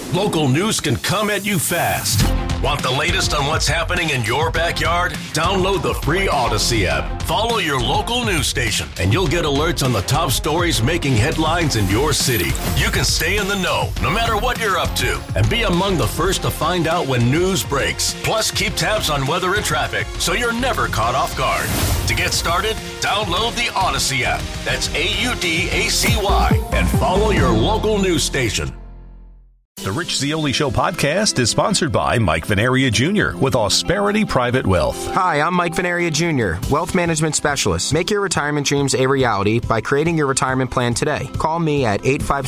Local news can come at you fast. Want the latest on what's happening in your backyard? Download the free Odyssey app. Follow your local news station, and you'll get alerts on the top stories making headlines in your city. You can stay in the know, no matter what you're up to, and be among the first to find out when news breaks. Plus, keep tabs on weather and traffic, so you're never caught off guard. To get started, download the Odyssey app. That's AUDACY, and follow your local news station. The Rich Zeoli Show podcast is sponsored by Mike Venaria Jr. with Ausperity Private Wealth. Hi, I'm Mike Venaria Jr., Wealth Management Specialist. Make your retirement dreams a reality by creating your retirement plan today. Call me at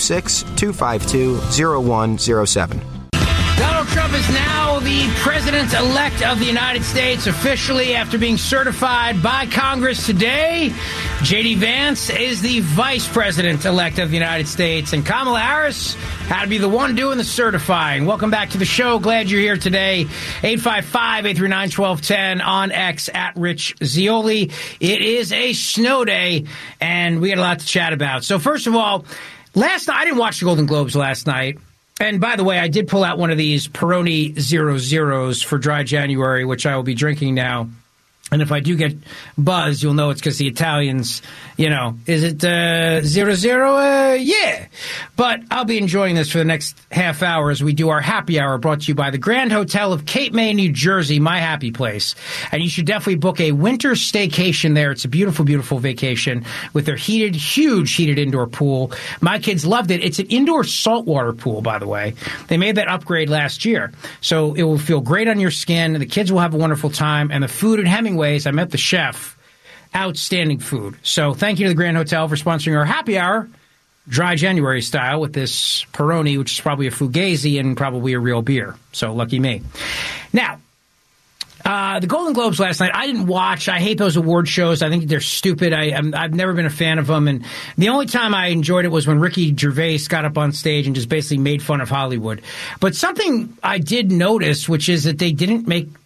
856-252-0107. Donald Trump is now the president-elect of the United States officially after being certified by Congress today. J.D. Vance is the vice president-elect of the United States, and Kamala Harris had to be the one doing the certifying. Welcome back to the show. Glad you're here today. 855-839-1210 on X at Rich Zeoli. It is a snow day, and we got a lot to chat about. So first of all, last night, I didn't watch the Golden Globes last night. And by the way, I did pull out one of these Peroni 00s for dry January, which I will be drinking now. And if I do get buzz, you'll know it's because the Italians, is it 00? Yeah. But I'll be enjoying this for the next half hour as we do our happy hour brought to you by the Grand Hotel of Cape May, New Jersey, my happy place. And you should definitely book a winter staycation there. It's a beautiful, beautiful vacation with their huge heated indoor pool. My kids loved it. It's an indoor saltwater pool, by the way. They made that upgrade last year. So it will feel great on your skin. The kids will have a wonderful time. And the food at Hemingway's, I met the chef. Outstanding food. So thank you to the Grand Hotel for sponsoring our happy hour, dry January style, with this Peroni, which is probably a Fugazi and probably a real beer. So lucky me. Now, the Golden Globes last night, I didn't watch. I hate those award shows. I think they're stupid. I've never been a fan of them. And the only time I enjoyed it was when Ricky Gervais got up on stage and just basically made fun of Hollywood. But something I did notice, which is that they didn't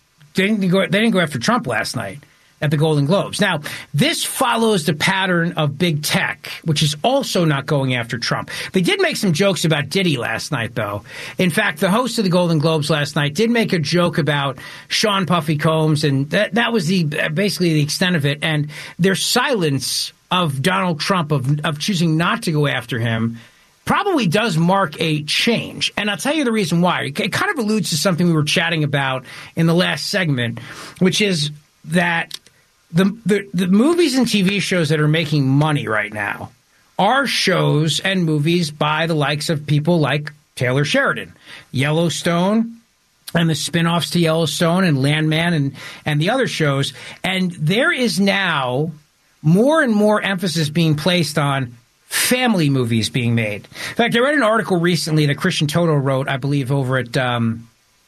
go after Trump last night at the Golden Globes. Now, this follows the pattern of big tech, which is also not going after Trump. They did make some jokes about Diddy last night, though. In fact, the host of the Golden Globes last night did make a joke about Sean Puffy Combs, and that was basically the extent of it. And their silence of Donald Trump, of choosing not to go after him, probably does mark a change. And I'll tell you the reason why. It kind of alludes to something we were chatting about in the last segment, which is that the movies and TV shows that are making money right now are shows and movies by the likes of people like Taylor Sheridan, Yellowstone, and the spin-offs to Yellowstone and Landman and the other shows. And there is now more and more emphasis being placed on family movies being made. In fact, I read an article recently that Christian Toto wrote, I believe, over at the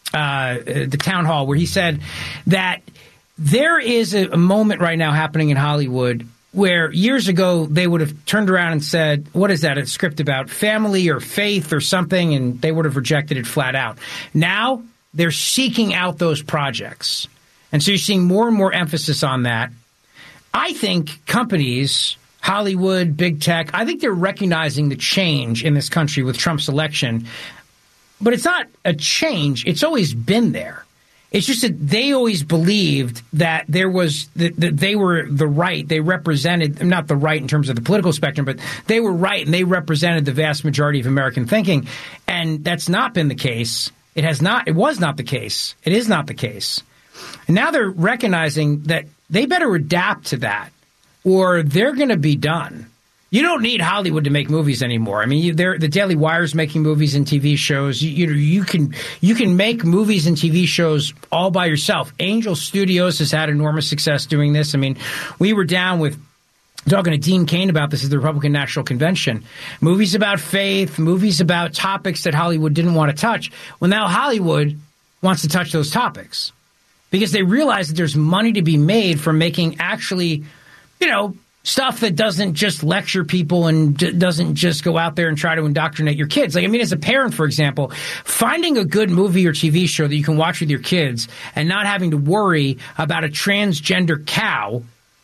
Town Hall, where he said that there is a moment right now happening in Hollywood where years ago they would have turned around and said, what is that, a script about family or faith or something, and they would have rejected it flat out. Now they're seeking out those projects. And so you're seeing more and more emphasis on that. I think companies, Hollywood, big tech, I think they're recognizing the change in this country with Trump's election. But it's not a change. It's always been there. It's just that they always believed that there was that they were the right. They represented, not the right in terms of the political spectrum, but they were right and they represented the vast majority of American thinking. And that's not been the case. It has not. It was not the case. It is not the case. And now they're recognizing that they better adapt to that, or they're going to be done. You don't need Hollywood to make movies anymore. I mean, the Daily Wire's making movies and TV shows. You can make movies and TV shows all by yourself. Angel Studios has had enormous success doing this. I mean, we were down with talking to Dean Cain about this at the Republican National Convention. Movies about faith, movies about topics that Hollywood didn't want to touch. Well, now Hollywood wants to touch those topics because they realize that there's money to be made from making actually, stuff that doesn't just lecture people and doesn't just go out there and try to indoctrinate your kids. Like, I mean, as a parent, for example, finding a good movie or TV show that you can watch with your kids and not having to worry about a transgender cow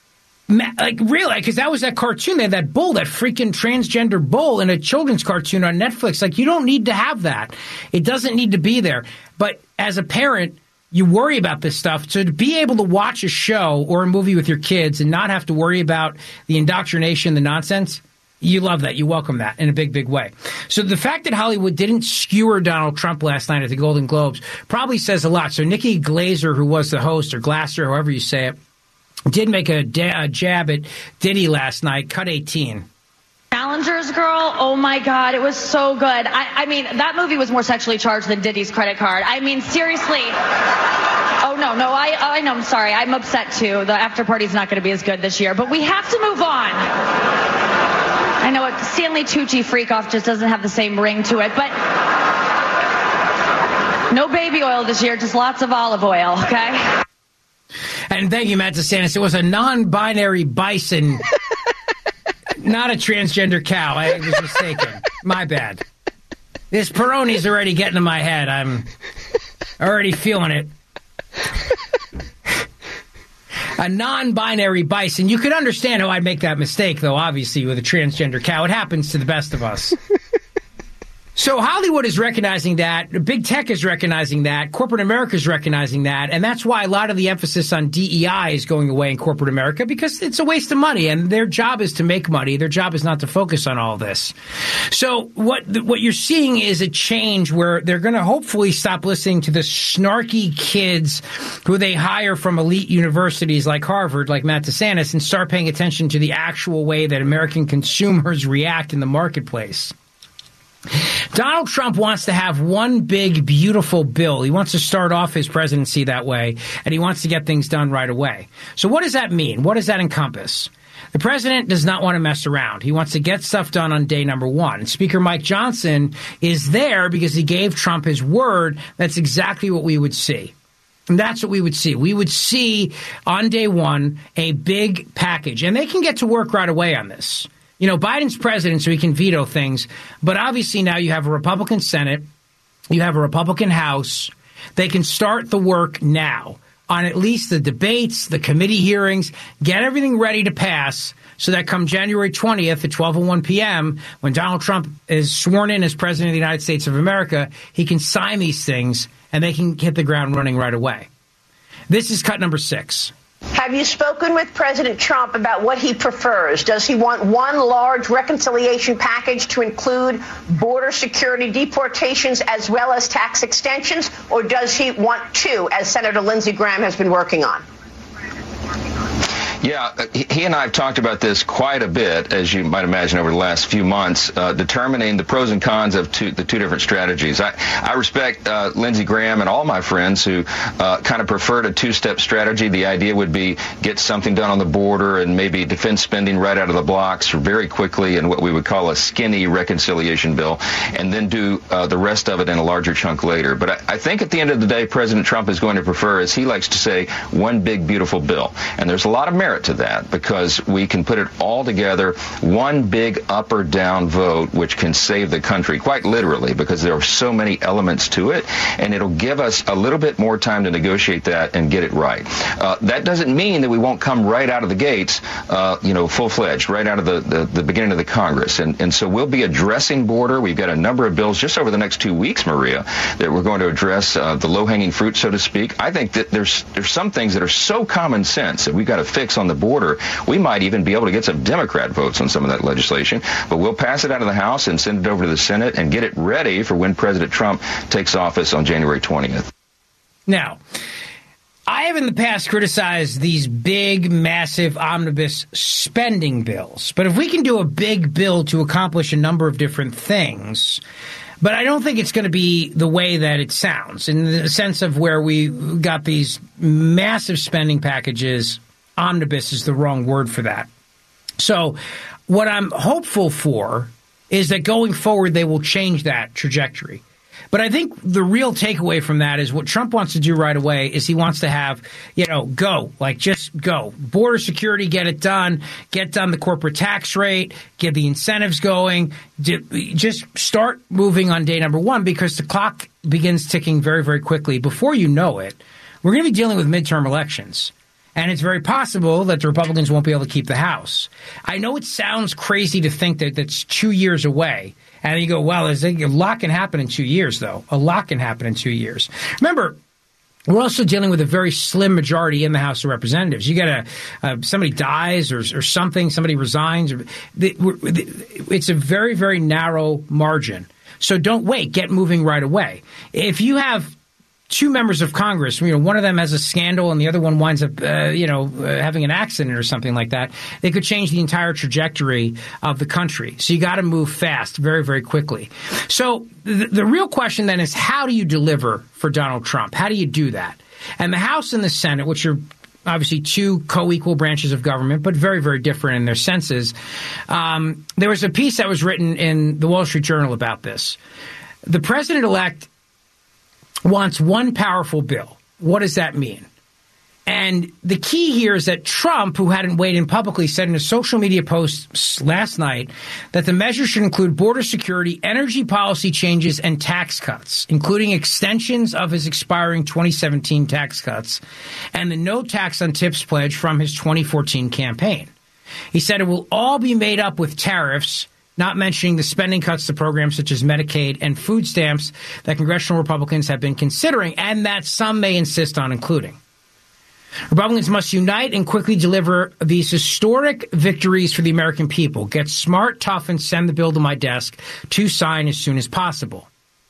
Like, really? Because that was that cartoon. They had that bull, that freaking transgender bull in a children's cartoon on Netflix. Like, you don't need to have that. It doesn't need to be there. But as a parent, you worry about this stuff. So to be able to watch a show or a movie with your kids and not have to worry about the indoctrination, the nonsense, you love that. You welcome that in a big, big way. So the fact that Hollywood didn't skewer Donald Trump last night at the Golden Globes probably says a lot. So Nikki Glaser, who was the host, or Glasser, however you say it, did make a jab at Diddy last night, cut 18. Challengers Girl, oh my God, it was so good. I mean, that movie was more sexually charged than Diddy's credit card. I mean, seriously. Oh, no, I know, I'm sorry. I'm upset too. The after party's not going to be as good this year, but we have to move on. I know it, Stanley Tucci Freak Off just doesn't have the same ring to it, but no baby oil this year, just lots of olive oil, okay? And thank you, Matt DeSantis. It was a non-binary bison. Not a transgender cow. I was mistaken. My bad. This Peroni's already getting in my head. I'm already feeling it. A non-binary bison. You could understand how I'd make that mistake, though, obviously, with a transgender cow. It happens to the best of us. So Hollywood is recognizing that. Big tech is recognizing that. Corporate America is recognizing that. And that's why a lot of the emphasis on DEI is going away in corporate America, because it's a waste of money. And their job is to make money. Their job is not to focus on all this. So what you're seeing is a change where they're going to hopefully stop listening to the snarky kids who they hire from elite universities like Harvard, like Matt DeSantis, and start paying attention to the actual way that American consumers react in the marketplace. Donald Trump wants to have one big, beautiful bill. He wants to start off his presidency that way, and he wants to get things done right away. So what does that mean? What does that encompass? The president does not want to mess around. He wants to get stuff done on day number one. And Speaker Mike Johnson is there because he gave Trump his word. That's exactly what we would see. And that's what we would see. We would see on day one a big package. And they can get to work right away on this. You know, Biden's president, so he can veto things. But obviously now you have a Republican Senate. You have a Republican House. They can start the work now on at least the debates, the committee hearings, get everything ready to pass so that come January 20th at 12:01 p.m., when Donald Trump is sworn in as president of the United States of America, he can sign these things and they can hit the ground running right away. This is cut number 6. Have you spoken with President Trump about what he prefers? Does he want one large reconciliation package to include border security, deportations, as well as tax extensions? Or does he want two, as Senator Lindsey Graham has been working on? Yeah, he and I have talked about this quite a bit, as you might imagine, over the last few months, determining the pros and cons of the two different strategies. I respect Lindsey Graham and all my friends who kind of preferred a two-step strategy. The idea would be get something done on the border and maybe defense spending right out of the blocks very quickly in what we would call a skinny reconciliation bill, and then do the rest of it in a larger chunk later. But I think at the end of the day, President Trump is going to prefer, as he likes to say, one big, beautiful bill. And there's a lot of merit to that, because we can put it all together, one big up or down vote, which can save the country, quite literally, because there are so many elements to it, and it'll give us a little bit more time to negotiate that and get it right. That doesn't mean that we won't come right out of the gates, full-fledged, right out of the beginning of the Congress. And so we'll be addressing border. We've got a number of bills just over the next 2 weeks, Maria, that we're going to address, the low-hanging fruit, so to speak. I think that there's some things that are so common sense that we've got to fix on the border. We might even be able to get some Democrat votes on some of that legislation, but we'll pass it out of the House and send it over to the Senate and get it ready for when President Trump takes office on January 20th. Now, I have in the past criticized these big, massive omnibus spending bills, but if we can do a big bill to accomplish a number of different things, but I don't think it's going to be the way that it sounds, in the sense of where we got these massive spending packages. Omnibus is the wrong word for that. So what I'm hopeful for is that going forward, they will change that trajectory. But I think the real takeaway from that is what Trump wants to do right away is he wants to have, just go. Border security, get it done. Get done the corporate tax rate. Get the incentives going. Just start moving on day number one, because the clock begins ticking very, very quickly. Before you know it, we're going to be dealing with midterm elections. And it's very possible that the Republicans won't be able to keep the House. I know it sounds crazy to think that that's 2 years away. And you go, well, a lot can happen in 2 years, though. A lot can happen in 2 years. Remember, we're also dealing with a very slim majority in the House of Representatives. You get somebody dies or something, somebody resigns. It's a very, very narrow margin. So don't wait. Get moving right away. If you have two members of Congress, one of them has a scandal and the other one winds up, having an accident or something like that, they could change the entire trajectory of the country. So you got to move fast, very, very quickly. So the real question then is, how do you deliver for Donald Trump? How do you do that? And the House and the Senate, which are obviously two co-equal branches of government, but very, very different in their senses. There was a piece that was written in the Wall Street Journal about this. The president-elect wants one powerful bill. What does that mean? And the key here is that Trump, who hadn't weighed in publicly, said in a social media post last night that the measure should include border security, energy policy changes, and tax cuts, including extensions of his expiring 2017 tax cuts and the no tax on tips pledge from his 2014 campaign. He said it will all be made up with tariffs, not mentioning the spending cuts to programs such as Medicaid and food stamps that congressional Republicans have been considering and that some may insist on including. Republicans must unite and quickly deliver these historic victories for the American people. Get smart, tough, and send the bill to my desk to sign as soon as possible.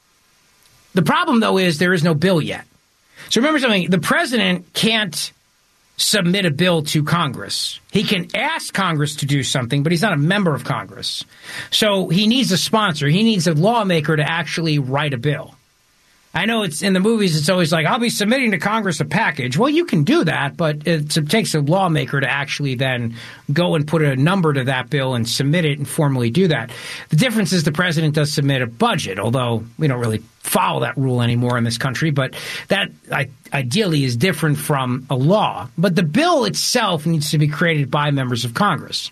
The problem, though, is there is no bill yet. So remember something. The president can't submit a bill to Congress. He can ask Congress to do something, but he's not a member of Congress. So he needs a sponsor. He needs a lawmaker to actually write a bill. I know it's in the movies, it's always like, I'll be submitting to Congress a package. Well, you can do that, but it takes a lawmaker to actually then go and put a number to that bill and submit it and formally do that. The difference is the president does submit a budget, although we don't really follow that rule anymore in this country. But that ideally is different from a law. But the bill itself needs to be created by members of Congress.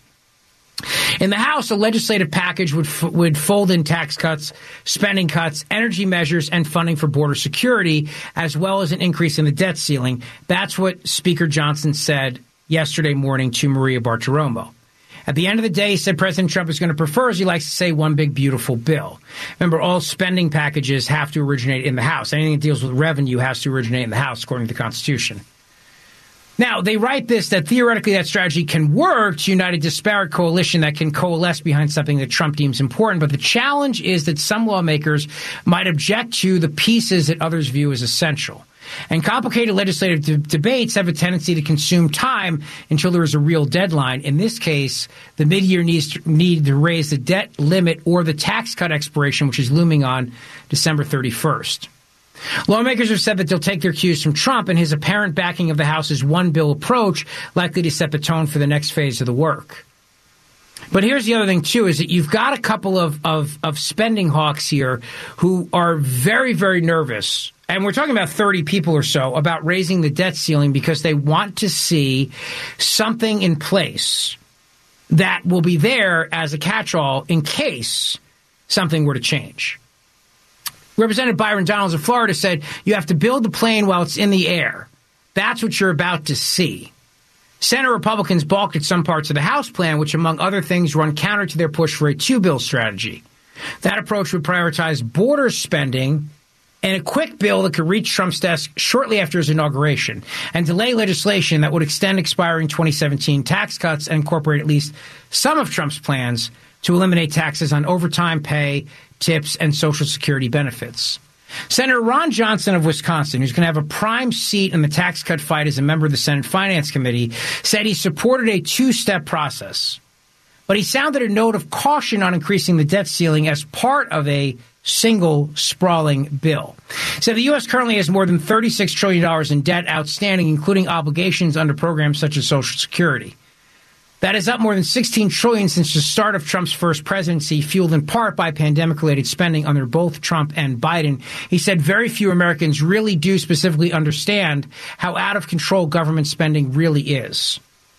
In the House, a legislative package would fold in tax cuts, spending cuts, energy measures, and funding for border security, as well as an increase in the debt ceiling. That's what Speaker Johnson said yesterday morning to Maria Bartiromo. At the end of the day, he said President Trump is going to prefer, as he likes to say, one big, beautiful bill. Remember, all spending packages have to originate in the House. Anything that deals with revenue has to originate in the House, according to the Constitution. Now, they write this, that theoretically that strategy can work to unite a disparate coalition that can coalesce behind something that Trump deems important. But the challenge is that some lawmakers might object to the pieces that others view as essential. And complicated legislative debates have a tendency to consume time until there is a real deadline. In this case, the mid-year need to raise the debt limit or the tax cut expiration, which is looming on December 31st. Lawmakers have said that they'll take their cues from Trump and his apparent backing of the House's one-bill approach, likely to set the tone for the next phase of the work. But here's the other thing, too, is that you've got a couple of spending hawks here who are very, very nervous. And we're talking about 30 people or so about raising the debt ceiling because they want to see something in place that will be there as a catch-all in case something were to change. Representative Byron Donalds of Florida said you have to build the plane while it's in the air. That's what you're about to see. Senate Republicans balked at some parts of the House plan, which, among other things, run counter to their push for a two-bill strategy. That approach would prioritize border spending and a quick bill that could reach Trump's desk shortly after his inauguration and delay legislation that would extend expiring 2017 tax cuts and incorporate at least some of Trump's plans to eliminate taxes on overtime pay, tips, and Social Security benefits. Senator Ron Johnson of Wisconsin, who's going to have a prime seat in the tax cut fight as a member of the Senate Finance Committee, said he supported a two-step process. But he sounded a note of caution on increasing the debt ceiling as part of a single sprawling bill. So the U.S. currently has more than $36 trillion in debt outstanding, including obligations under programs such as Social Security. That is up more than $16 trillion since the start of Trump's first presidency, fueled in part by pandemic-related spending under both Trump and Biden. He said very few Americans really do specifically understand how out of control government spending really is.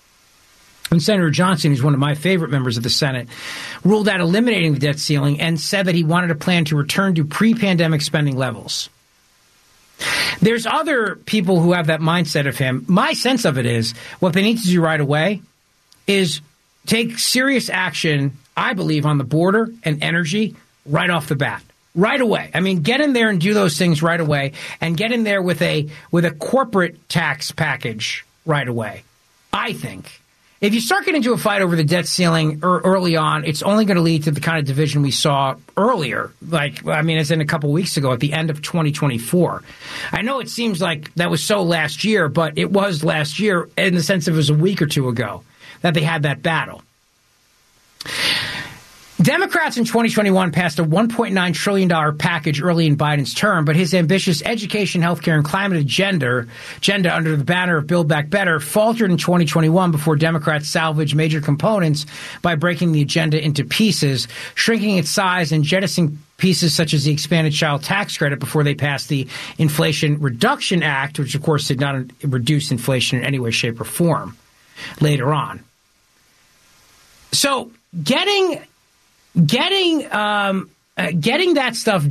And Senator Johnson, who's one of my favorite members of the Senate, ruled out eliminating the debt ceiling and said that he wanted a plan to return to pre-pandemic spending levels. There's other people who have that mindset of him. My sense of it is what they need to do right away is take serious action, I believe, on the border and energy right off the bat. Right away. I mean, get in there and do those things right away, and get in there with a corporate tax package right away. I think if you start getting into a fight over the debt ceiling early on, it's only going to lead to the kind of division we saw earlier. As in a couple of weeks ago at the end of 2024. I know it seems like that was so last year, but it was last year in the sense of it was a week or two ago that they had that battle. Democrats in 2021 passed a $1.9 trillion package early in Biden's term, but his ambitious education, healthcare, and climate agenda under the banner of Build Back Better faltered in 2021 before Democrats salvaged major components by breaking the agenda into pieces, shrinking its size, and jettisoning pieces such as the expanded child tax credit before they passed the Inflation Reduction Act, which, of course, did not reduce inflation in any way, shape, or form later on. So getting that stuff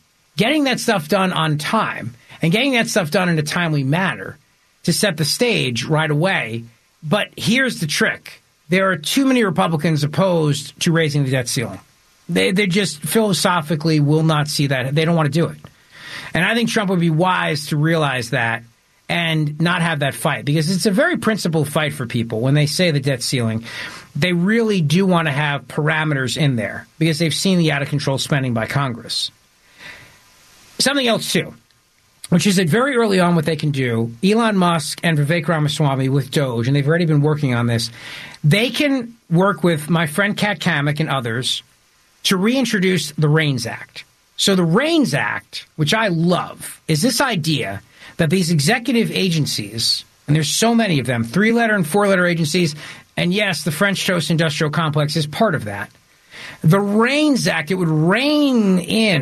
done on time, and getting that stuff done in a timely manner to set the stage right away. But here's the trick. There are too many Republicans opposed to raising the debt ceiling. They just philosophically will not see that. They don't want to do it. And I think Trump would be wise to realize that and not have that fight, because it's a very principled fight for people when they say the debt ceiling. They really do want to have parameters in there because they've seen the out-of-control spending by Congress. Something else, too, which is that very early on what they can do, Elon Musk and Vivek Ramaswamy with Doge, and they've already been working on this, they can work with my friend Kat Kamek and others to reintroduce the REINS Act. So the REINS Act, which I love, is this idea that these executive agencies, and there's so many of them, 3-letter and 4-letter agencies, and yes, the French Toast Industrial Complex is part of that. The REINS Act, it would rein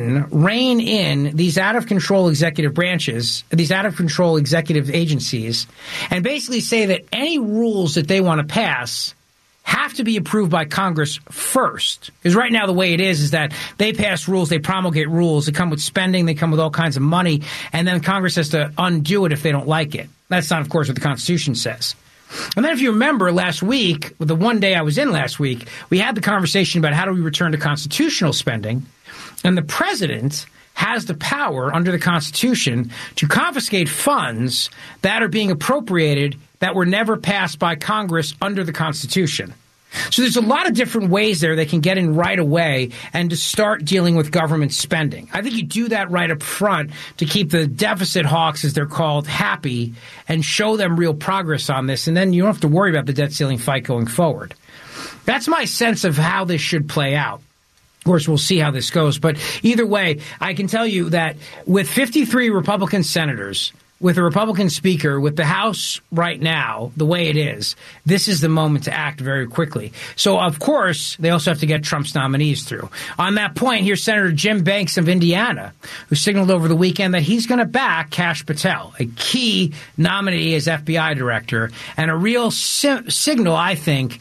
in these out-of-control executive branches, these out-of-control executive agencies, and basically say that any rules that they want to pass have to be approved by Congress first. Because right now the way it is that they pass rules, they promulgate rules, they come with spending, they come with all kinds of money, and then Congress has to undo it if they don't like it. That's not, of course, what the Constitution says. And then if you remember last week, the one day I was in last week, we had the conversation about how do we return to constitutional spending, and the president has the power under the Constitution to confiscate funds that are being appropriated that were never passed by Congress under the Constitution. So there's a lot of different ways there they can get in right away and to start dealing with government spending. I think you do that right up front to keep the deficit hawks, as they're called, happy and show them real progress on this. And then you don't have to worry about the debt ceiling fight going forward. That's my sense of how this should play out. Of course, we'll see how this goes. But either way, I can tell you that with 53 Republican senators, with a Republican speaker, with the House right now, the way it is, this is the moment to act very quickly. So, of course, they also have to get Trump's nominees through. On that point, here's Senator Jim Banks of Indiana, who signaled over the weekend that he's going to back Kash Patel, a key nominee as FBI director, and a real signal, I think,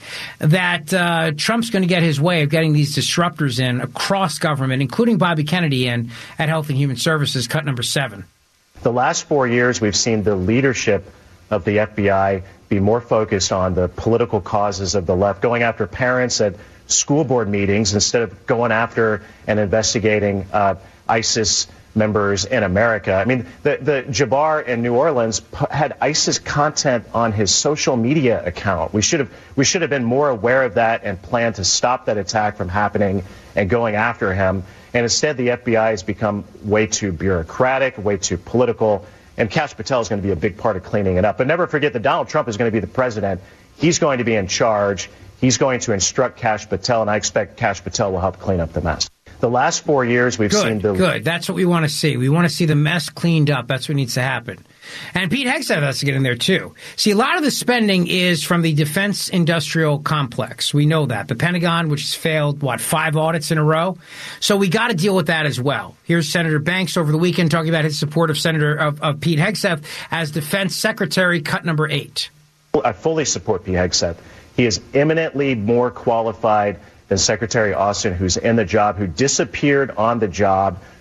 that Trump's going to get his way of getting these disruptors in across government, including Bobby Kennedy in at Health and Human Services, cut number 7. The last 4 years, we've seen the leadership of the FBI be more focused on the political causes of the left, going after parents at school board meetings instead of going after and investigating ISIS members in America. I mean, the Jabbar in New Orleans had ISIS content on his social media account. We should have been more aware of that and planned to stop that attack from happening and going after him. And instead, the FBI has become way too bureaucratic, way too political, and Kash Patel is going to be a big part of cleaning it up. But never forget that Donald Trump is going to be the president. He's going to be in charge. He's going to instruct Kash Patel, and I expect Kash Patel will help clean up the mess. The last 4 years, we've seen the... Good. That's what we want to see. We want to see the mess cleaned up. That's what needs to happen. And Pete Hegseth has to get in there, too. See, a lot of the spending is from the defense industrial complex. We know that. The Pentagon, which has failed, 5 audits in a row? So we got to deal with that as well. Here's Senator Banks over the weekend talking about his support of Pete Hegseth as defense secretary, cut number 8. I fully support Pete Hegseth. He is eminently more qualified than Secretary Austin, who's in the job, who disappeared on the job,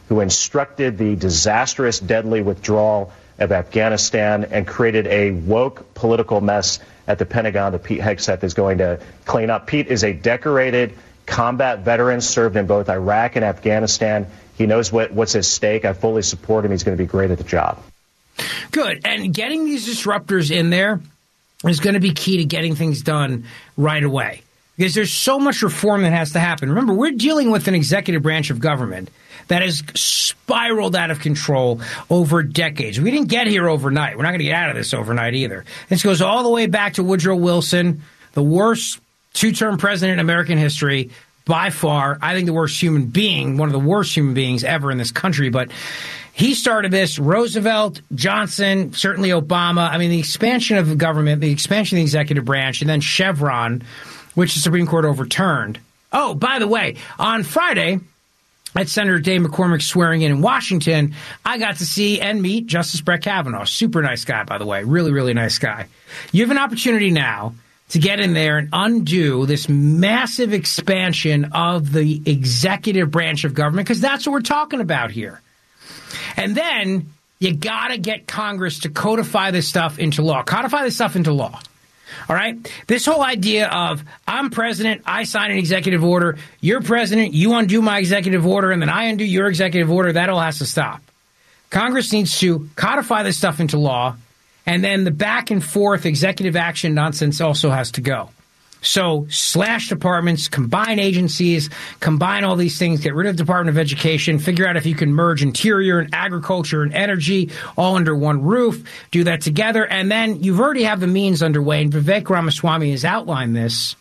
who instructed the disastrous, deadly withdrawal of Afghanistan and created a woke political mess at the Pentagon that Pete Hegseth is going to clean up. Pete is a decorated combat veteran, served in both Iraq and Afghanistan. He knows what's at stake. I fully support him. He's going to be great at the job. Good. And getting these disruptors in there is going to be key to getting things done right away, because there's so much reform that has to happen. Remember, we're dealing with an executive branch of government that has spiraled out of control over decades. We didn't get here overnight. We're not going to get out of this overnight either. This goes all the way back to Woodrow Wilson, the worst two-term president in American history, by far. I think the worst human being, one of the worst human beings ever in this country. But he started this. Roosevelt, Johnson, certainly Obama. I mean, the expansion of the government, the expansion of the executive branch, and then Chevron, which the Supreme Court overturned. Oh, by the way, on Friday, at Senator Dave McCormick's swearing in Washington, I got to see and meet Justice Brett Kavanaugh. Super nice guy, by the way. Really, really nice guy. You have an opportunity now to get in there and undo this massive expansion of the executive branch of government, because that's what we're talking about here. And then you got to get Congress to codify this stuff into law. Codify this stuff into law. All right? This whole idea of I'm president, I sign an executive order, you're president, you undo my executive order, and then I undo your executive order, that all has to stop. Congress needs to codify this stuff into law, and then the back and forth executive action nonsense also has to go. So slash departments, combine agencies, combine all these things, get rid of the Department of Education, figure out if you can merge Interior and Agriculture and Energy all under one roof, do that together. And then you've already have the means underway, and Vivek Ramaswamy has outlined this.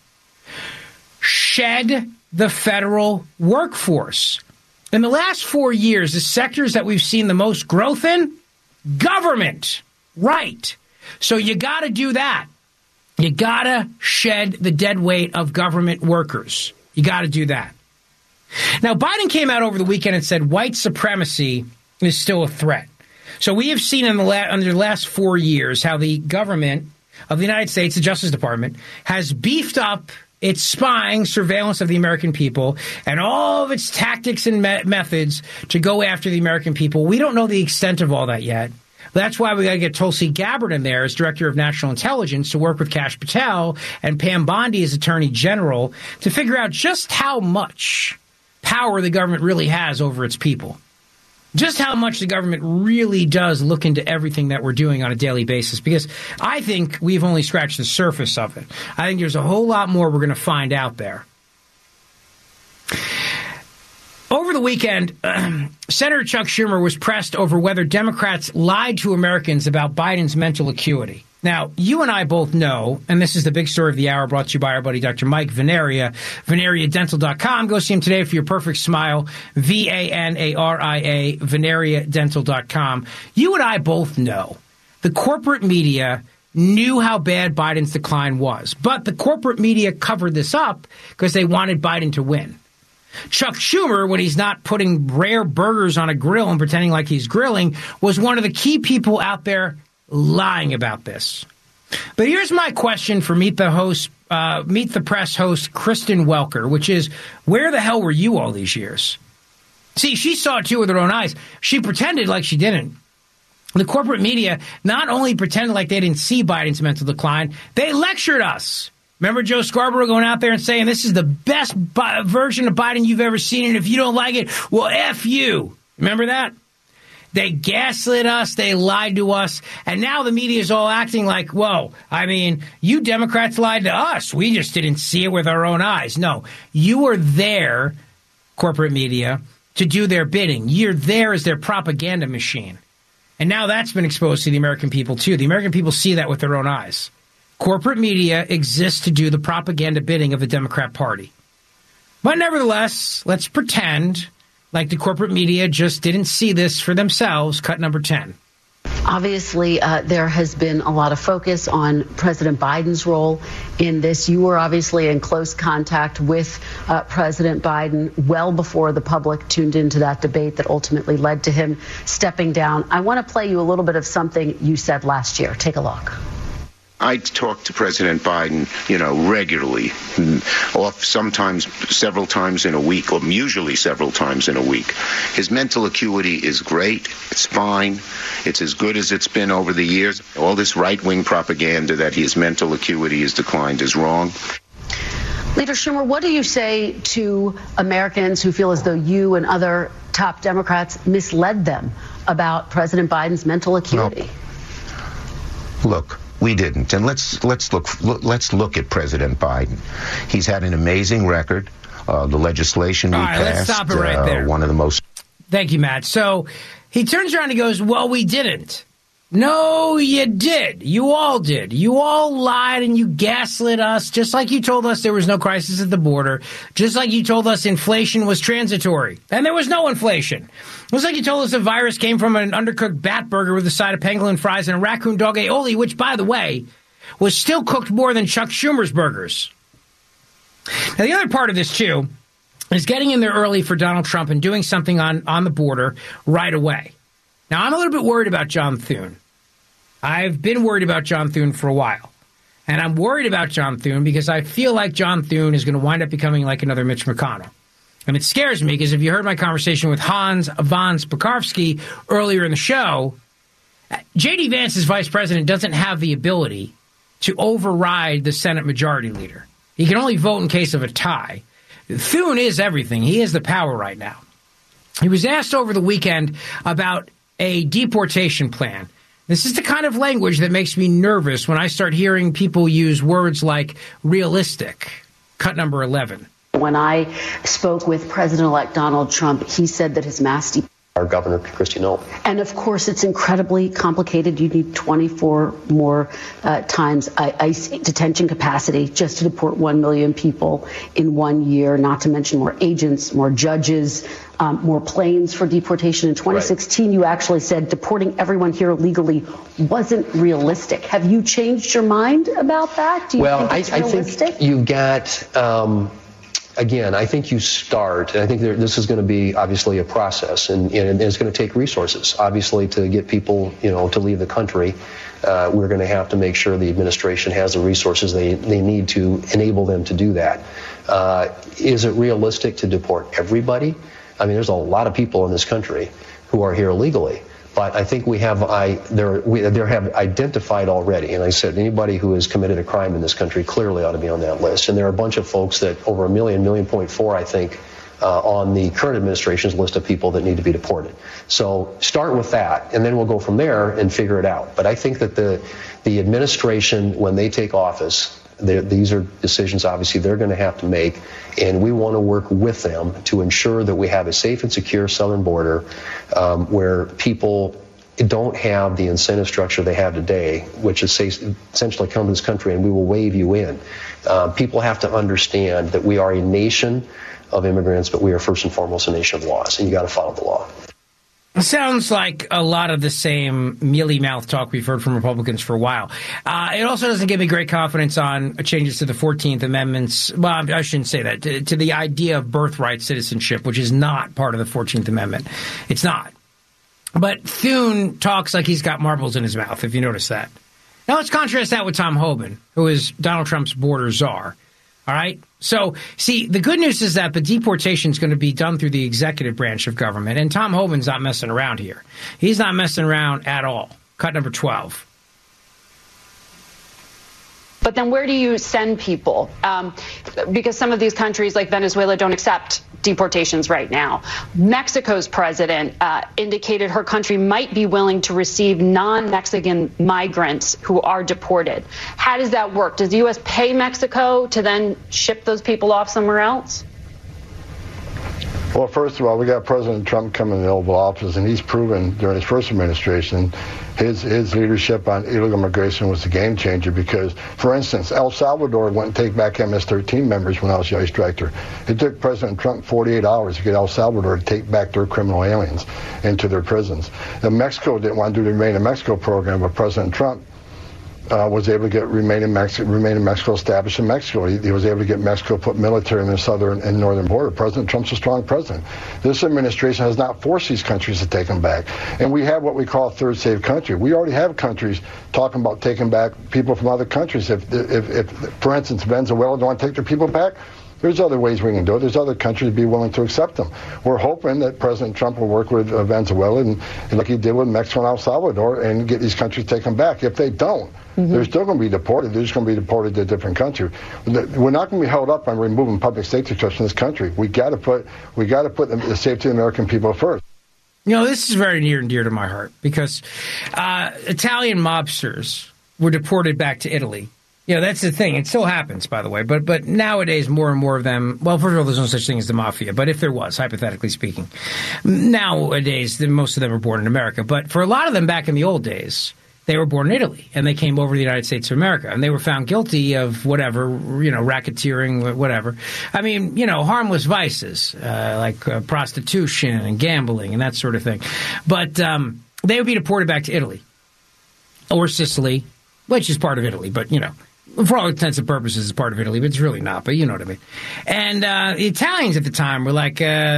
Shed the federal workforce. In the last 4 years, the sectors that we've seen the most growth in, government. Right. So you got to do that. You got to shed the dead weight of government workers. You got to do that. Now, Biden came out over the weekend and said white supremacy is still a threat. So we have seen under the last 4 years how the government of the United States, the Justice Department, has beefed up its spying, surveillance of the American people, and all of its tactics and methods to go after the American people. We don't know the extent of all that yet. That's why we got to get Tulsi Gabbard in there as Director of National Intelligence to work with Kash Patel and Pam Bondi as Attorney General to figure out just how much power the government really has over its people. Just how much the government really does look into everything that we're doing on a daily basis, because I think we've only scratched the surface of it. I think there's a whole lot more we're going to find out there. Over the weekend, Senator Chuck Schumer was pressed over whether Democrats lied to Americans about Biden's mental acuity. Now, you and I both know, and this is the big story of the hour brought to you by our buddy Dr. Mike Veneria, VeneriaDental.com. Go see him today for your perfect smile, VANARIA, VeneriaDental.com. You and I both know the corporate media knew how bad Biden's decline was, but the corporate media covered this up because they wanted Biden to win. Chuck Schumer, when he's not putting rare burgers on a grill and pretending like he's grilling, was one of the key people out there lying about this. But here's my question for Meet the Press host Kristen Welker, which is, where the hell were you all these years? See, she saw it too with her own eyes. She pretended like she didn't. The corporate media not only pretended like they didn't see Biden's mental decline, they lectured us. Remember Joe Scarborough going out there and saying, this is the best version of Biden you've ever seen, and if you don't like it, well, F you. Remember that? They gaslit us, they lied to us, and now the media is all acting like, whoa, I mean, you Democrats lied to us. We just didn't see it with our own eyes. No, you were there, corporate media, to do their bidding. You're there as their propaganda machine. And now that's been exposed to the American people, too. The American people see that with their own eyes. Corporate media exists to do the propaganda bidding of the Democrat Party. But nevertheless, let's pretend like the corporate media just didn't see this for themselves. Cut number 10. Obviously, there has been a lot of focus on President Biden's role in this. You were obviously in close contact with President Biden well before the public tuned into that debate that ultimately led to him stepping down. I want to play you a little bit of something you said last year. Take a look. I talk to President Biden, regularly, sometimes several times in a week, or usually several times in a week. His mental acuity is great. It's fine. It's as good as it's been over the years. All this right-wing propaganda that his mental acuity has declined is wrong. Leader Schumer, what do you say to Americans who feel as though you and other top Democrats misled them about President Biden's mental acuity? No. Look, we didn't. And let's look at President Biden. He's had an amazing record. The legislation we passed, let's stop it right there. One of the most. Thank you, Matt. So he turns around and goes, well, we didn't. No, you did. You all did. You all lied and you gaslit us, just like you told us there was no crisis at the border, just like you told us inflation was transitory. And there was no inflation. It was like you told us the virus came from an undercooked bat burger with a side of pangolin fries and a raccoon dog aioli, which, by the way, was still cooked more than Chuck Schumer's burgers. Now, the other part of this, too, is getting in there early for Donald Trump and doing something on the border right away. Now, I'm a little bit worried about John Thune. I've been worried about John Thune for a while. And I'm worried about John Thune because I feel like John Thune is going to wind up becoming like another Mitch McConnell. And it scares me because if you heard my conversation with Hans von Spakovsky earlier in the show, J.D. Vance's vice president doesn't have the ability to override the Senate majority leader. He can only vote in case of a tie. Thune is everything. He is the power right now. He was asked over the weekend about a deportation plan. This is the kind of language that makes me nervous when I start hearing people use words like realistic. Cut number 11. When I spoke with President-elect Donald Trump, he said that his mass our Governor, Kristi Noem. And, of course, it's incredibly complicated. You need 24 more times ICE detention capacity just to deport 1 million people in 1 year, not to mention more agents, more judges, more planes for deportation. In 2016, You actually said deporting everyone here legally wasn't realistic. Have you changed your mind about that? Do you think it's realistic? I think you've got... Again, I think you start, and I think this is going to be obviously a process, and it's going to take resources, obviously, to get people, to leave the country. We're going to have to make sure the administration has the resources they need to enable them to do that. Is it realistic to deport everybody? I mean, there's a lot of people in this country who are here illegally. But I think we have identified already, and I said anybody who has committed a crime in this country clearly ought to be on that list. And there are a bunch of folks that over 1.4 million, I think, on the current administration's list of people that need to be deported. So start with that, and then we'll go from there and figure it out. But I think that the administration, when they take office, these are decisions, obviously, they're going to have to make, and we want to work with them to ensure that we have a safe and secure southern border where people don't have the incentive structure they have today, which is essentially come to this country and we will wave you in. People have to understand that we are a nation of immigrants, but we are first and foremost a nation of laws, and you got to follow the law. Sounds like a lot of the same mealy-mouthed talk we've heard from Republicans for a while. It also doesn't give me great confidence on changes to the 14th Amendment's, well, I shouldn't say that, to the idea of birthright citizenship, which is not part of the 14th Amendment. It's not. But Thune talks like he's got marbles in his mouth, if you notice that. Now let's contrast that with Tom Homan, who is Donald Trump's border czar. All right? So, see, the good news is that the deportation is going to be done through the executive branch of government, and Tom Homan's not messing around here. He's not messing around at all. Cut number 12. But then where do you send people? Because some of these countries like Venezuela don't accept deportations right now. Mexico's president indicated her country might be willing to receive non-Mexican migrants who are deported. How does that work? Does the U.S. pay Mexico to then ship those people off somewhere else? Well, first of all, we got President Trump coming in the Oval Office, and he's proven during his first administration his leadership on illegal immigration was a game changer because, for instance, El Salvador wouldn't take back MS-13 members when I was the ICE director. It took President Trump 48 hours to get El Salvador to take back their criminal aliens into their prisons. And Mexico didn't want to do the Remain in Mexico program, but President Trump was able to remain in Mexico, established in Mexico. He was able to get Mexico put military in the southern and northern border. President Trump's a strong president. This administration has not forced these countries to take them back. And we have what we call a third safe country. We already have countries talking about taking back people from other countries. If for instance, Venezuela don't want to take their people back, there's other ways we can do it. There's other countries to be willing to accept them. We're hoping that President Trump will work with Venezuela and like he did with Mexico and El Salvador and get these countries taken back. If they don't, they're still going to be deported. They're just going to be deported to a different country. We're not going to be held up on removing public safety trust in this country. We got to put the safety of the American people first. You know, this is very near and dear to my heart because Italian mobsters were deported back to Italy. You know, that's the thing. It still happens, by the way. But nowadays, more and more of them, well, first of all, there's no such thing as the mafia. But if there was, hypothetically speaking, nowadays, most of them are born in America. But for a lot of them back in the old days, they were born in Italy, and they came over to the United States of America, and they were found guilty of whatever, racketeering, whatever. I mean, harmless vices, like prostitution and gambling and that sort of thing. But they would be deported back to Italy or Sicily, which is part of Italy, but, for all intents and purposes, it's part of Italy, but it's really not, but you know what I mean. And the Italians at the time were like,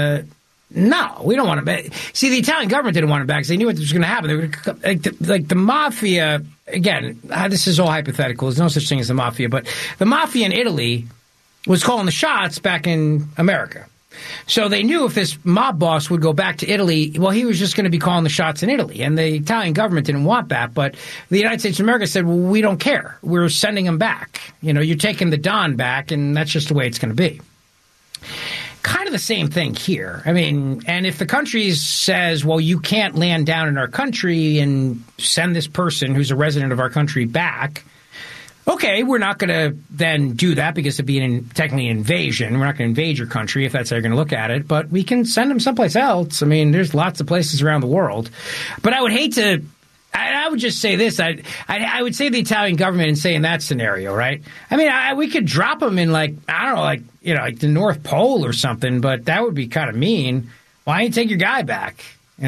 no, we don't want them back. See, the Italian government didn't want them back because they knew what was going to happen. They would, like the mafia, again, this is all hypothetical. There's no such thing as the mafia, but the mafia in Italy was calling the shots back in America. So they knew if this mob boss would go back to Italy, well, he was just going to be calling the shots in Italy. And the Italian government didn't want that. But the United States of America said, well, we don't care. We're sending him back. You're taking the Don back, and that's just the way it's going to be. Kind of the same thing here. I mean, and if the country says, well, you can't land down in our country and send this person who's a resident of our country back, okay, we're not going to then do that because it'd be technically an invasion. We're not going to invade your country if that's how you're going to look at it, but we can send them someplace else. I mean, there's lots of places around the world. But I would hate to – I would just say this. I would say the Italian government and say in that scenario, right? I mean, we could drop them in like the North Pole or something, but that would be kind of mean. Why don't you take your guy back,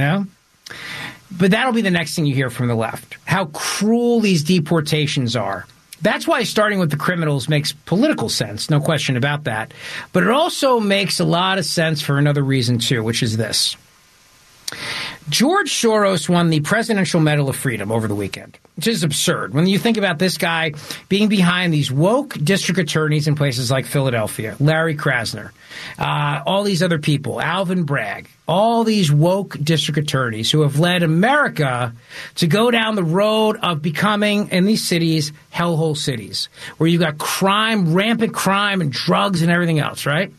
But that'll be the next thing you hear from the left, how cruel these deportations are. That's why starting with the criminals makes political sense, no question about that. But it also makes a lot of sense for another reason, too, which is this. George Soros won the Presidential Medal of Freedom over the weekend, which is absurd. When you think about this guy being behind these woke district attorneys in places like Philadelphia, Larry Krasner, all these other people, Alvin Bragg, all these woke district attorneys who have led America to go down the road of becoming, in these cities, hellhole cities, where you've got crime, rampant crime and drugs and everything else, right?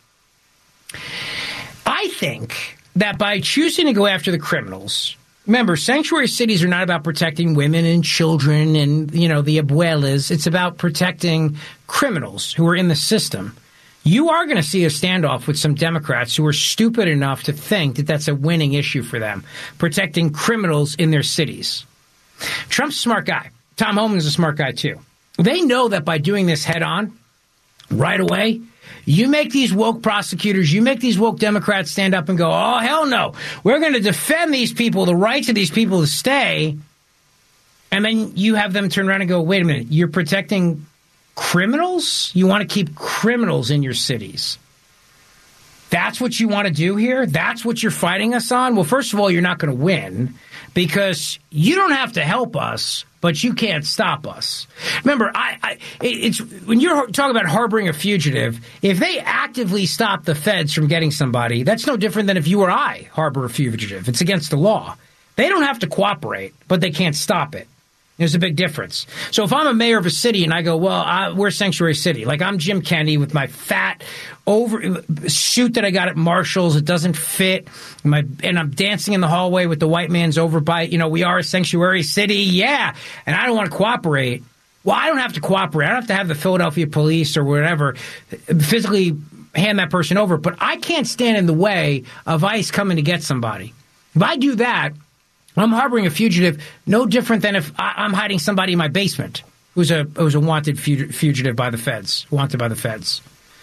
I think that by choosing to go after the criminals, remember, sanctuary cities are not about protecting women and children and, the abuelas. It's about protecting criminals who are in the system. You are going to see a standoff with some Democrats who are stupid enough to think that that's a winning issue for them, protecting criminals in their cities. Trump's a smart guy. Tom Homan's a smart guy, too. They know that by doing this head on, right away, you make these woke prosecutors, you make these woke Democrats stand up and go, oh, hell no, we're going to defend these people, the rights of these people to stay. And then you have them turn around and go, wait a minute, you're protecting criminals? You want to keep criminals in your cities? That's what you want to do here? That's what you're fighting us on? Well, first of all, you're not going to win because you don't have to help us, but you can't stop us. Remember, it's when you're talking about harboring a fugitive, if they actively stop the feds from getting somebody, that's no different than if you or I harbor a fugitive. It's against the law. They don't have to cooperate, but they can't stop it. There's a big difference. So if I'm a mayor of a city and I go, well, we're a sanctuary city, like I'm Jim Kennedy with my fat suit that I got at Marshall's, it doesn't fit, and I'm dancing in the hallway with the white man's overbite, we are a sanctuary city, yeah, and I don't want to cooperate. Well, I don't have to cooperate. I don't have to have the Philadelphia police or whatever physically hand that person over, but I can't stand in the way of ICE coming to get somebody. If I do that, I'm harboring a fugitive, no different than if I'm hiding somebody in my basement who's a wanted fugitive by the feds, wanted by the feds.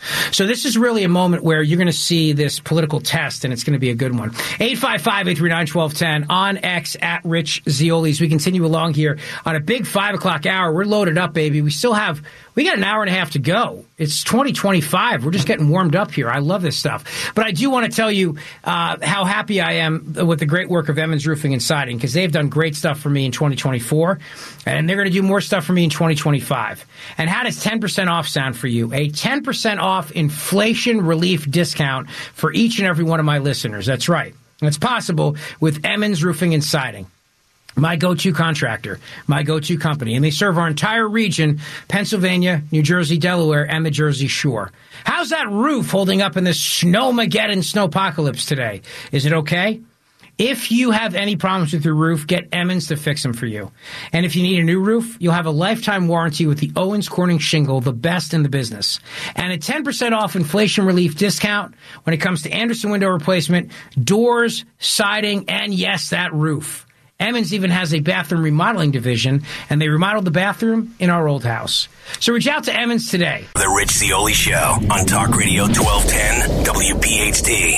So this is really a moment where you're going to see this political test, and it's going to be a good one. 855-839-1210 on X at Rich Zeoli. We continue along here on a big 5 o'clock hour. We're loaded up, baby. We got an hour and a half to go. It's 2025. We're just getting warmed up here. I love this stuff. But I do want to tell you how happy I am with the great work of Emmons Roofing and Siding, because they've done great stuff for me in 2024, and they're going to do more stuff for me in 2025. And how does 10% off sound for you? A 10% off inflation relief discount for each and every one of my listeners. That's right. And it's possible with Emmons Roofing and Siding. My go-to contractor, my go-to company. And they serve our entire region, Pennsylvania, New Jersey, Delaware, and the Jersey Shore. How's that roof holding up in this snowmageddon snowpocalypse today? Is it okay? If you have any problems with your roof, get Emmons to fix them for you. And if you need a new roof, you'll have a lifetime warranty with the Owens Corning shingle, the best in the business. And a 10% off inflation relief discount when it comes to Anderson window replacement, doors, siding, and yes, that roof. Emmons even has a bathroom remodeling division, and they remodeled the bathroom in our old house. So reach out to Emmons today. The Rich Zeoli Show on Talk Radio 1210 WPHT.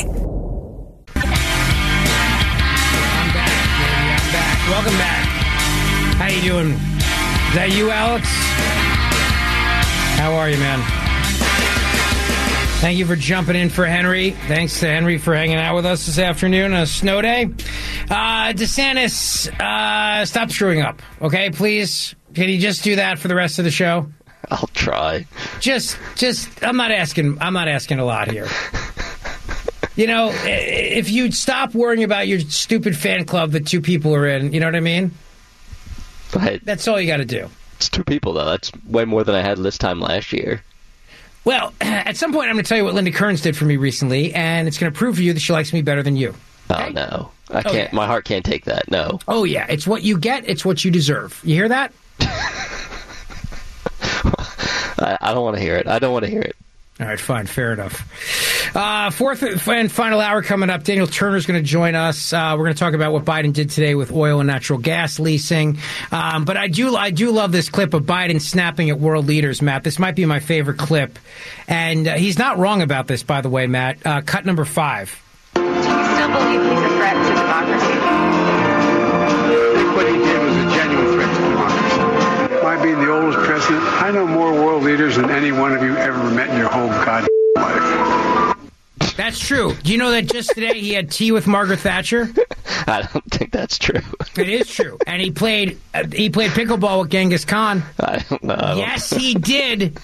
I'm back. Welcome back. How you doing? Is that you, Alex? How are you, man? Thank you for jumping in for Henry. Thanks to Henry for hanging out with us this afternoon on a snow day. DeSantis, stop screwing up, okay? Please, can you just do that for the rest of the show? I'll try. Just, I'm not asking a lot here. You know, if you'd stop worrying about your stupid fan club that 2 people are in, you know what I mean? Right. That's all you got to do. It's 2 people, though. That's way more than I had this time last year. Well, at some point, I'm going to tell you what Linda Kearns did for me recently, and it's going to prove to you that she likes me better than you. Okay? Oh, no. I can't. Yeah. My heart can't take that, no. Oh, yeah. It's what you get. It's what you deserve. You hear that? I don't want to hear it. I don't want to hear it. All right, fine. Fair enough. Fourth and final hour coming up. Daniel Turner's going to join us. We're going to talk about what Biden did today with oil and natural gas leasing. But I do love this clip of Biden snapping at world leaders, Matt. This might be my favorite clip. And he's not wrong about this, by the way, Matt. Cut number 5. Do you still believe he's a threat to democracy? I think what he did was a genuine threat to democracy. My being the oldest president, I know more world leaders than any one of you ever met in your whole goddamn life. That's true. Do you know that just today he had tea with Margaret Thatcher? I don't think that's true. It is true. And he played pickleball with Genghis Khan. I don't know. Yes, he did.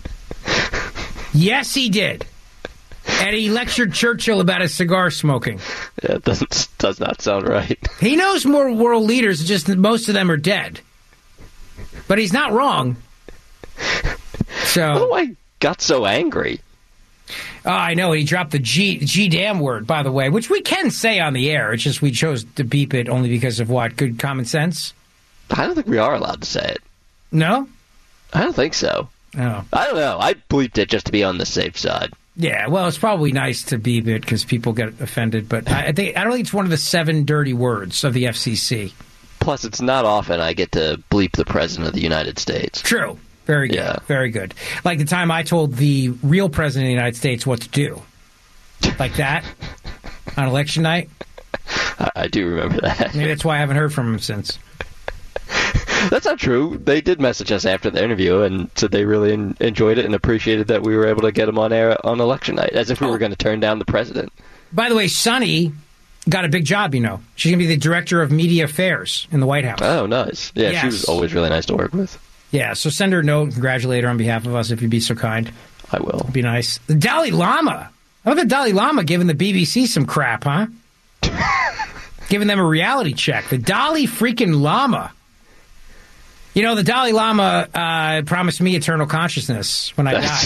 Yes, he did. And he lectured Churchill about his cigar smoking. Yeah, it does not sound right. He knows more world leaders, just that most of them are dead. But he's not wrong. So, oh, I got so angry. Oh, I know. He dropped the G damn word, by the way, which we can say on the air. It's just we chose to beep it only because of what? Good common sense? I don't think we are allowed to say it. No? I don't think so. Oh. I don't know. I bleeped it just to be on the safe side. Yeah, well, it's probably nice to beep it because people get offended, but I don't think it's one of the 7 dirty words of the FCC. Plus, it's not often I get to bleep the President of the United States. True. Very good. Yeah. Very good. Like the time I told the real President of the United States what to do. Like that on election night. I do remember that. Maybe that's why I haven't heard from him since. That's not true. They did message us after the interview and said they really enjoyed it and appreciated that we were able to get him on air on election night, as if we were going to turn down the president. By the way, Sunny got a big job, you know. She's going to be the director of media affairs in the White House. Oh, nice. Yeah, yes. She was always really nice to work with. Yeah, so send her a note and congratulate her on behalf of us if you'd be so kind. I will. It'd be nice. The Dalai Lama. How about the Dalai Lama giving the BBC some crap, huh? Giving them a reality check. The Dalai freaking Lama. You know, the Dalai Lama promised me eternal consciousness when I died.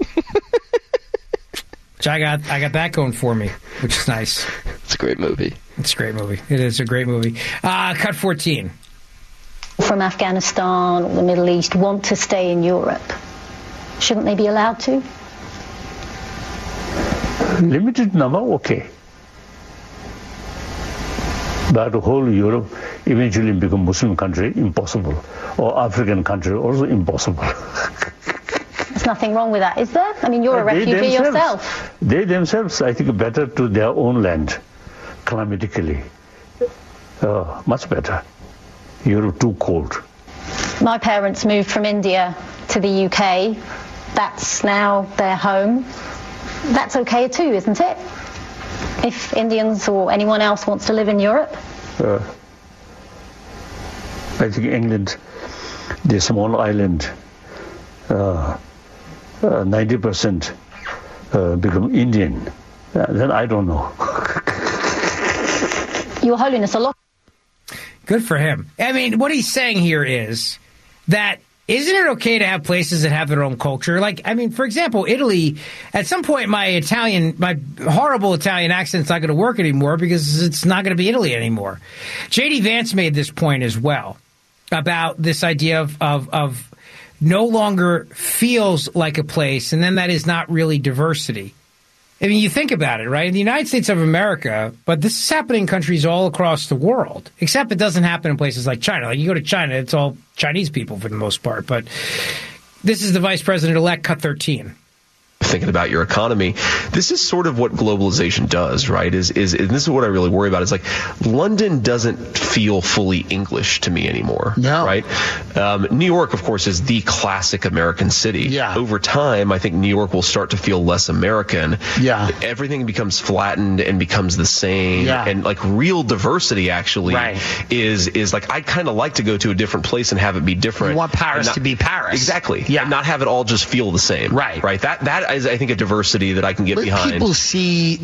Which I got that going for me, which is nice. It's a great movie. It's a great movie. It is a great movie. Cut 14. From Afghanistan or the Middle East want to stay in Europe. Shouldn't they be allowed to? Limited number, okay. But the whole Europe eventually become Muslim country, impossible. Or African country, also impossible. There's nothing wrong with that, is there? I mean, you're a refugee yourself. They themselves, I think, better to their own land, climatically. Much better. Europe too cold. My parents moved from India to the UK. That's now their home. That's okay too, isn't it? If Indians or anyone else wants to live in Europe? I think England, the small island, 90% become Indian. Then I don't know. Your Holiness, a lot. Good for him. I mean, what he's saying here is that isn't it okay to have places that have their own culture? Like, I mean, for example, Italy, at some point my horrible Italian accent's not going to work anymore because it's not going to be Italy anymore. J.D. Vance made this point as well about this idea of no longer feels like a place, and then that is not really diversity. I mean, you think about it, right? In the United States of America, but this is happening in countries all across the world, except it doesn't happen in places like China. Like, you go to China, it's all Chinese people for the most part. But this is the vice president-elect, cut 13. Thinking about your economy, this is sort of what globalization does, right? And this is what I really worry about. Is like London doesn't feel fully English to me anymore. No. Right? New York, of course, is the classic American city. Yeah. Over time, I think New York will start to feel less American. Yeah. Everything becomes flattened and becomes the same. Yeah. And like real diversity actually is like, I kind of like to go to a different place and have it be different. You want Paris to be Paris. Exactly. Yeah. And not have it all just feel the same. Right. Right. That is, I think, a diversity that I can get behind. People see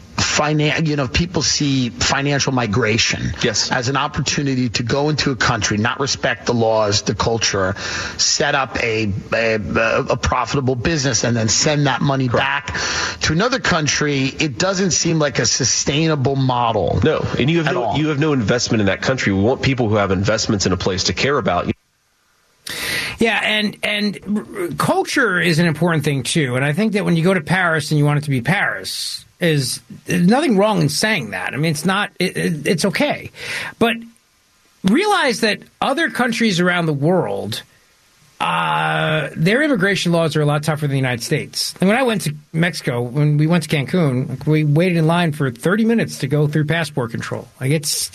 people see financial migration as an opportunity to go into a country, not respect the laws, the culture, set up a profitable business, and then send that money back to another country. It doesn't seem like a sustainable model. No, and you have no investment in that country. We want people who have investments in a place to care about. Yeah, and culture is an important thing, too. And I think that when you go to Paris and you want it to be Paris, there's nothing wrong in saying that. I mean, it's okay. But realize that other countries around the world, their immigration laws are a lot tougher than the United States. And when I went to Mexico, when we went to Cancun, we waited in line for 30 minutes to go through passport control. Like, it's,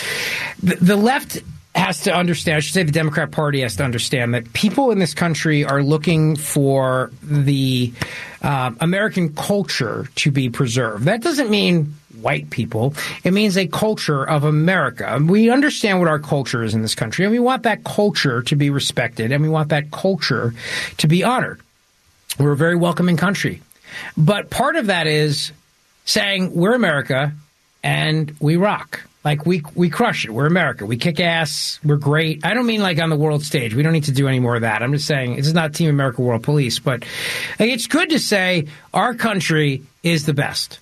the left has to understand, I should say the Democrat Party has to understand that people in this country are looking for the American culture to be preserved. That doesn't mean white people. It means a culture of America. We understand what our culture is in this country, and we want that culture to be respected, and we want that culture to be honored. We're a very welcoming country. But part of that is saying we're America and we rock. Like, we crush it. We're America. We kick ass. We're great. I don't mean like on the world stage. We don't need to do any more of that. I'm just saying this is not Team America World Police. But it's good to say our country is the best.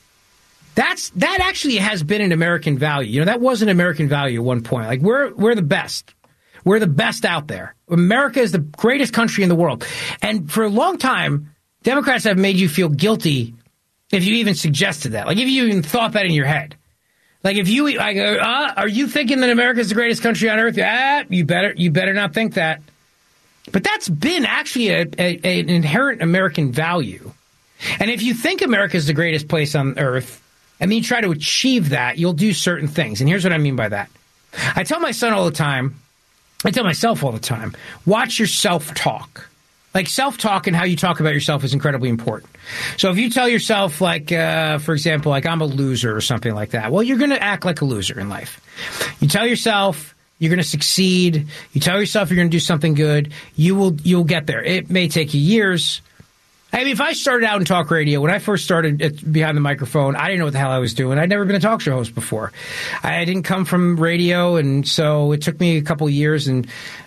That actually has been an American value. That was an American value at one point. Like, we're the best. We're the best out there. America is the greatest country in the world. And for a long time, Democrats have made you feel guilty if you even suggested that. Like, if you even thought that in your head. Like, if you are you thinking that America is the greatest country on earth? You better not think that. But that's been actually an inherent American value. And if you think America is the greatest place on earth, and then you try to achieve that, you'll do certain things. And here's what I mean by that. I tell my son all the time, I tell myself all the time, watch your self-talk. Like, self-talk and how you talk about yourself is incredibly important. So if you tell yourself, like, for example, like, I'm a loser or something like that, well, you're going to act like a loser in life. You tell yourself you're going to succeed. You tell yourself you're going to do something good. You'll get there. It may take you years. I mean, if I started out in talk radio, when I first started behind the microphone, I didn't know what the hell I was doing. I'd never been a talk show host before. I didn't come from radio, and so it took me a couple years, and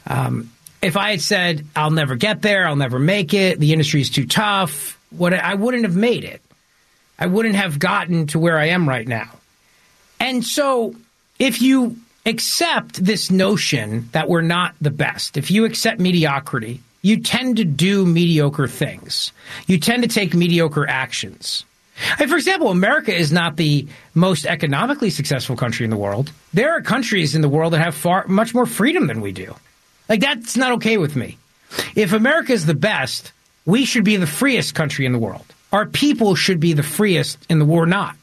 if I had said, I'll never get there, I'll never make it, the industry is too tough, I wouldn't have made it. I wouldn't have gotten to where I am right now. And so if you accept this notion that we're not the best, if you accept mediocrity, you tend to do mediocre things. You tend to take mediocre actions. And for example, America is not the most economically successful country in the world. There are countries in the world that have much more freedom than we do. Like, that's not okay with me. If America is the best, we should be the freest country in the world. Our people should be the freest in the world, not.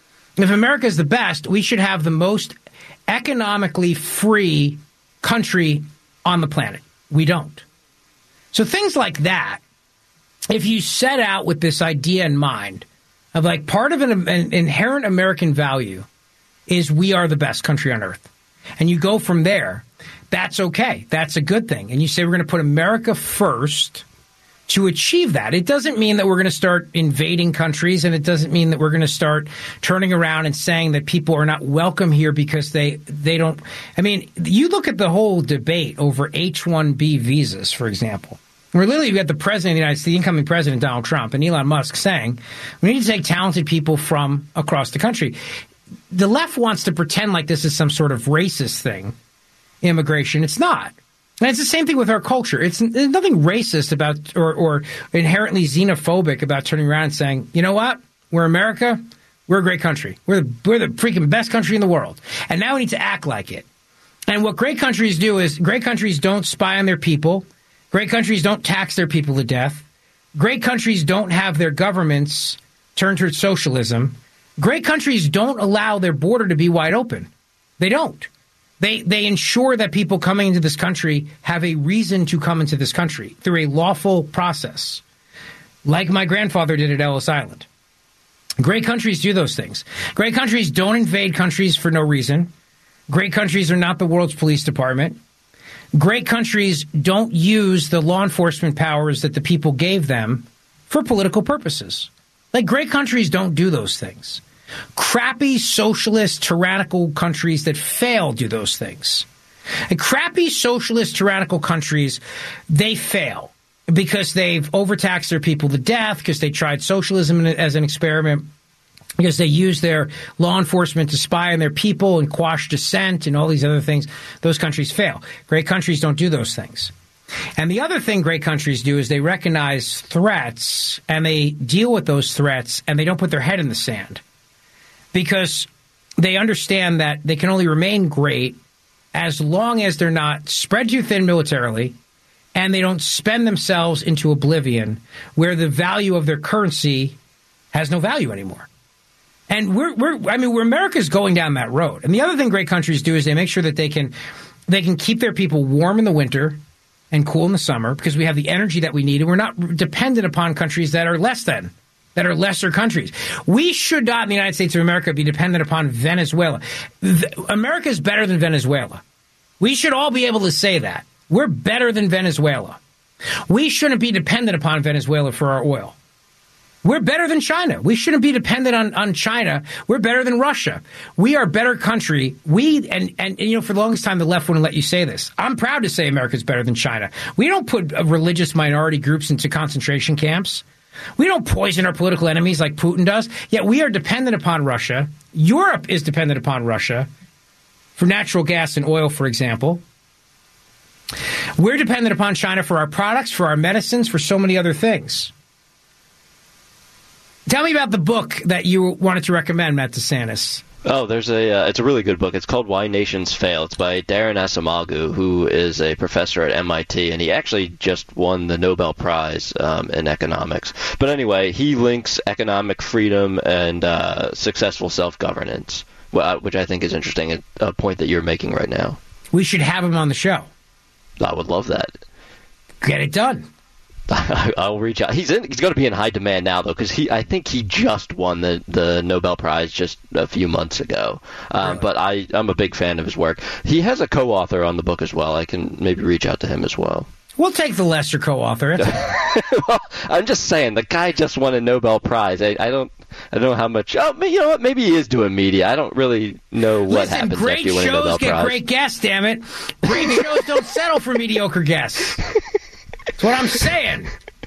If America is the best, we should have the most economically free country on the planet. We don't. So things like that, if you set out with this idea in mind of like part of an inherent American value is we are the best country on earth, and you go from there, that's okay. That's a good thing. And you say we're going to put America first to achieve that. It doesn't mean that we're going to start invading countries, and it doesn't mean that we're going to start turning around and saying that people are not welcome here because they don't. I mean, you look at the whole debate over H-1B visas, for example, where literally you got the president of the United States, the incoming president, Donald Trump, and Elon Musk saying, we need to take talented people from across the country. The left wants to pretend like this is some sort of racist thing, immigration. It's not. And it's the same thing with our culture. There's nothing racist about or inherently xenophobic about turning around and saying, you know what? We're America. We're a great country. We're the freaking best country in the world. And now we need to act like it. And what great countries do is great countries don't spy on their people. Great countries don't tax their people to death. Great countries don't have their governments turn towards socialism. Great countries don't allow their border to be wide open. They don't. They ensure that people coming into this country have a reason to come into this country through a lawful process, like my grandfather did at Ellis Island. Great countries do those things. Great countries don't invade countries for no reason. Great countries are not the world's police department. Great countries don't use the law enforcement powers that the people gave them for political purposes. Like, great countries don't do those things. Crappy socialist tyrannical countries that fail do those things. And crappy socialist tyrannical countries, they fail because they've overtaxed their people to death, because they tried socialism as an experiment, because they use their law enforcement to spy on their people and quash dissent and all these other things. Those countries fail. Great countries don't do those things. And the other thing great countries do is they recognize threats and they deal with those threats, and they don't put their head in the sand, because they understand that they can only remain great as long as they're not spread too thin militarily and they don't spend themselves into oblivion where the value of their currency has no value anymore. And we're America's going down that road. And the other thing great countries do is they make sure that they can keep their people warm in the winter and cool in the summer, because we have the energy that we need, and we're not dependent upon countries that are less than. That are lesser countries. We should not, in the United States of America, be dependent upon Venezuela. America is better than Venezuela. We should all be able to say that. We're better than Venezuela. We shouldn't be dependent upon Venezuela for our oil. We're better than China. We shouldn't be dependent on China. We're better than Russia. We are a better country. And you know, for the longest time, the left wouldn't let you say this. I'm proud to say America's better than China. We don't put religious minority groups into concentration camps. We don't poison our political enemies like Putin does, yet we are dependent upon Russia. Europe is dependent upon Russia for natural gas and oil, for example. We're dependent upon China for our products, for our medicines, for so many other things. Tell me about the book that you wanted to recommend, Matt DeSantis. Oh, there's it's a really good book. It's called Why Nations Fail. It's by Darren Asimagu, who is a professor at MIT, and he actually just won the Nobel Prize in economics. But anyway, he links economic freedom and successful self-governance, which I think is interesting, a point that you're making right now. We should have him on the show. I would love that. Get it done. I'll reach out. He's going to be in high demand now, though, because I think he just won the Nobel Prize just a few months ago. Really? But I'm a big fan of his work. He has a co-author on the book as well. I can maybe reach out to him as well. We'll take the lesser co-author. Well, I'm just saying, the guy just won a Nobel Prize. I don't know how much. Oh, you know what? Maybe he is doing media. I don't really know what happens after you win a Nobel Prize. Great shows get great guests. Damn it! Great shows don't settle for mediocre guests. That's what I'm saying.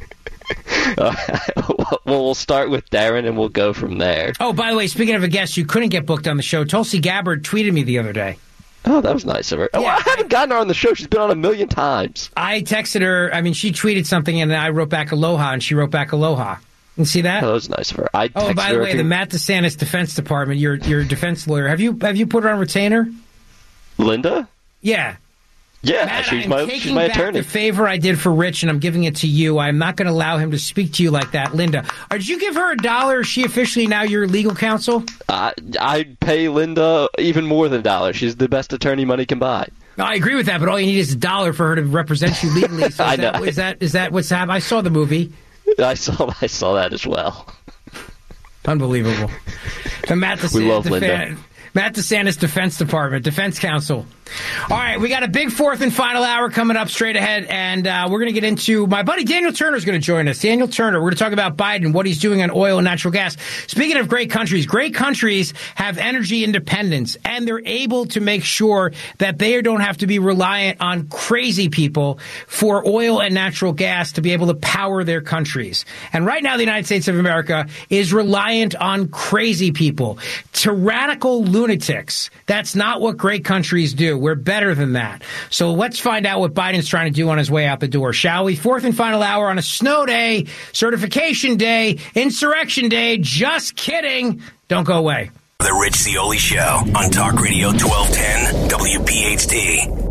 Well, we'll start with Darren and we'll go from there. Oh, by the way, speaking of a guest you couldn't get booked on the show, Tulsi Gabbard tweeted me the other day. Oh, that was nice of her. Yeah, I haven't gotten her on the show. She's been on 1,000,000 times. I texted her. I mean, she tweeted something and I wrote back aloha, and she wrote back aloha. You see that? Oh, that was nice of her. Oh, by the way, the Matt DeSantis Defense Department, your defense lawyer, have you put her on retainer? Linda? Yeah. Yeah, Matt, she's I'm my taking back attorney. the favor I did for Rich, and I'm giving it to you. I'm not going to allow him to speak to you like that. Linda, did you give her $1? Is she officially now your legal counsel? I'd pay Linda even more than $1. She's the best attorney money can buy. No, I agree with that, but all you need is $1 for her to represent you legally. So I know. Is that what's happening? I saw the movie. I saw that as well. Unbelievable. The We love Linda. Matt DeSantis Defense Department, Defense Council. All right, we got a big fourth and final hour coming up straight ahead, and we're going to get into my buddy Daniel Turner is going to join us. Daniel Turner, we're going to talk about Biden, what he's doing on oil and natural gas. Speaking of great countries have energy independence, and they're able to make sure that they don't have to be reliant on crazy people for oil and natural gas to be able to power their countries. And right now, the United States of America is reliant on crazy people, tyrannical lunatics. That's not what great countries do. We're better than that. So let's find out what Biden's trying to do on his way out the door, shall we? Fourth and final hour on a snow day, certification day, insurrection day. Just kidding. Don't go away. The Rich Zeoli Show on Talk Radio 1210 WPHT.